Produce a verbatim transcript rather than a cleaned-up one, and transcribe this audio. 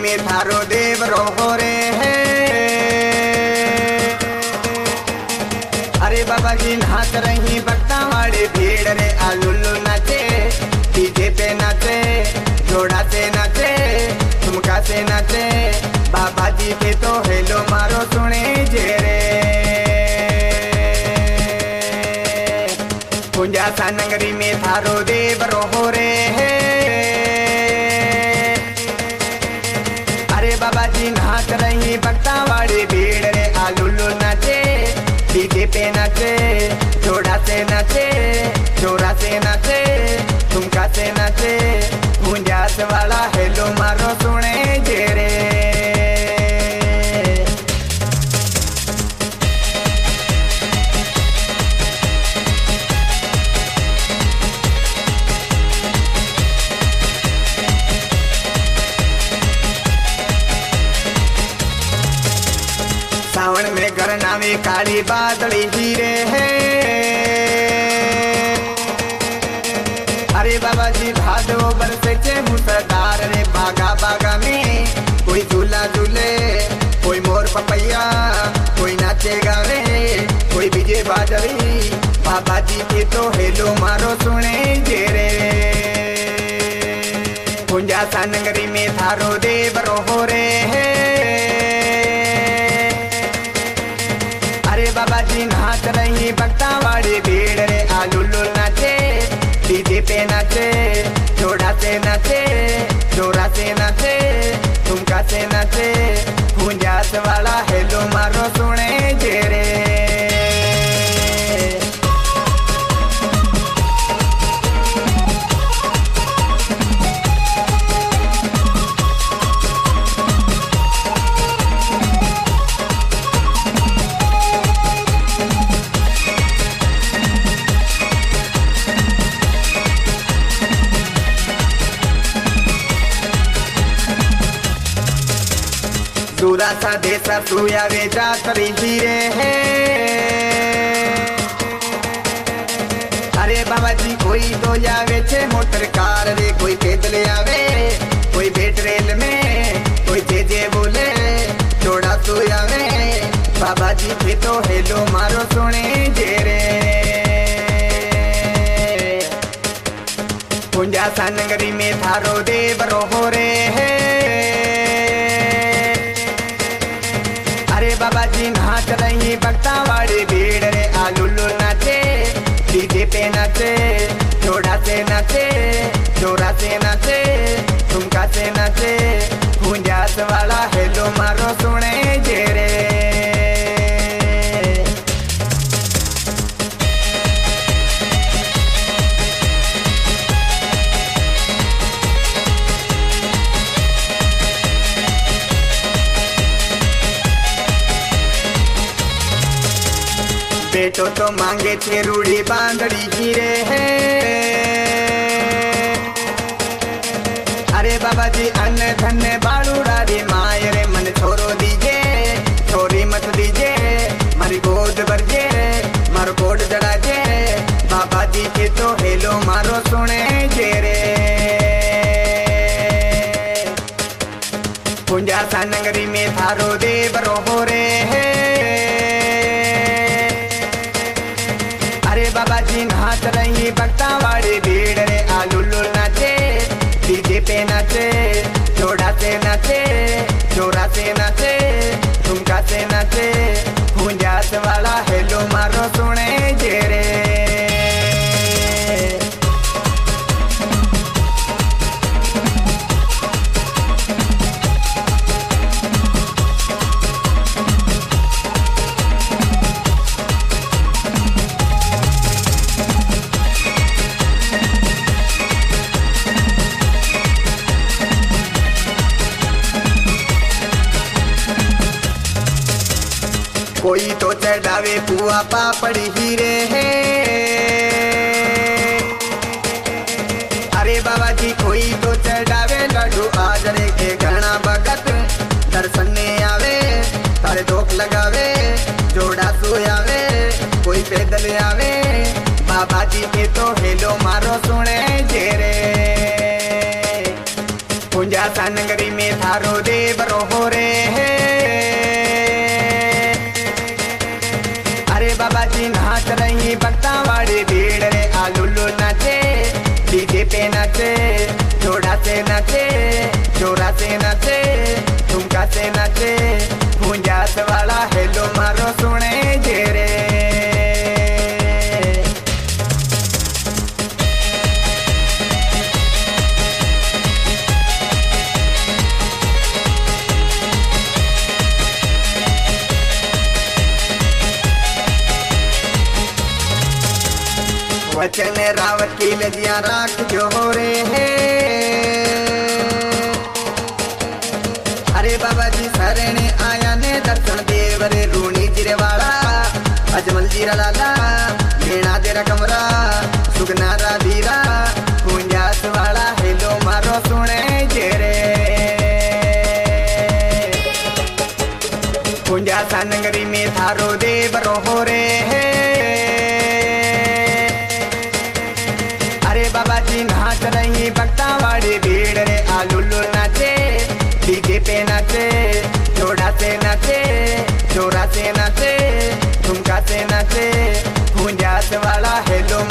में थारो देव रोहो रे है। अरे बाबा जी नाच रही भक्ता वाली भीड़ रे, आलूलू नाचे डीजे पे नाचे, जोड़ा से नाचे, ठुमका से नाचे, बाबा जी के तो हेलो मारो सुने जे रे। कुंजा सा नगरी में थारो देव रोहो रे है। अरे बाबा जी नाच रही भक्ता वाली भीड़ रे, आलूलू नाचे डीजे पे नाचे, जोड़ा से नाचे, जोरा से नाचे, ठुमका से नाचे, गुंजास वाला हेलो मारो सुने जे रे। सावन में घर नामी काली बादली हीरे है। अरे बाबा जी भादो बरसे चे मुसलधार रे, बागा बागा में कोई झूला झूले, कोई मोर पपैया, कोई नाचे गावे, कोई डीजे बाजरी, बाबा जी के तो हेलो मारो सुने जे रे। कुंजा सा नगरी में थारो देव रोहो रे है। अरे बाबा जी नाच रही भक्ता वाली भीड़ रे, आलूलू नाचे डीजे पे नाचे, जोड़ा से नाचे, जोरा से नाचे, ठुमका से नाचे, गुंजास वाला हेलो मारो सुने जे रे। दूरा सा देसा सुया वे जातरी हीरे है। अरे बाबा जी कोई तो जावे छे मोटर कार रे, कोई पैदल आवे, कोई बैठ रेल में, कोई जे जे बोले, जोड़ा सुयावे, बाबा जी के तो हेलो मारो सुने जे रे। कुंजा सा नगरी में थारो देव रोहो रे है। अरे बाबा जी नाच रही भक्ता वाली भीड़ रे, आलूलू नाचे डीजे पे नाचे, जोड़ा से नाचे, जोरा से नाचे, ठुमका से नाचे, गुंजास वाला हेलो मारो सुने जे रे। बेटो तो मांगे छे रूढ़ी बांधड़ी हीरे है। अरे बाबा जी अन्य धन्य बालूड़ा रे माय रे, मन छोरो दीजे, छोरी मत दीजे, मारी गोद भरजे, मारो कोड जड़ाजे, बाबा जी के तो हेलो मारो सुने जे रे। कुंजा सा नगरी में थारो देव रोहो रे है। बाबा जी नाच रही भक्ता वाली भीड़ रे, आलूलू नाचे डीजे पे नाचे, जोड़ा से नाचे, जोरा से नाचे, ठुमका से नाचे, गुंजास वाला हेलो मारो सुने जे रे। कोई तो चढ़ावे पुआ पापड़ी हीरे है। अरे बाबा जी कोई तो चढ़ावे लड्डू आजरे के, घना भगत दर्शन ने आवे, तारे धोख लगावे, जोड़ा सोयावे, कोई पैदल आवे, बाबा जी के तो हेलो मारो सुने जे रे। पूंजा सा नगरी में थारो देव रहो रे है। अरे बाबा जी नाच रही भक्ता वाली भीड़ रे, आलूलू नाचे डीजे पे नाचे, जोड़ा से नाचे, जोरा से नाचे, ठुमका से नाचे, पूंजास वाला हेलो मारो सुने जेरे। वचन रावत की लजिया राख जो हो रे है। अरे बाबा जी सरने आया ने दर्शन देव रे, रूणी जिरे वाला अजमल जीरा लाला, भेड़ा तेरा कमरा सुगना रा धीरा, पूंजास वाला हेलो मारो सुने जेरे। पूंजासा नगरी में थारो देव रहो रे है। अरे बाबा जी नाच रही भक्ता वाली भीड़ रे, आलूलू नाचे डीजे पे नाचे, जोड़ा से नाचे, जोरा से नाचे, ठुमका से नाचे, पूंजास वाला हेलो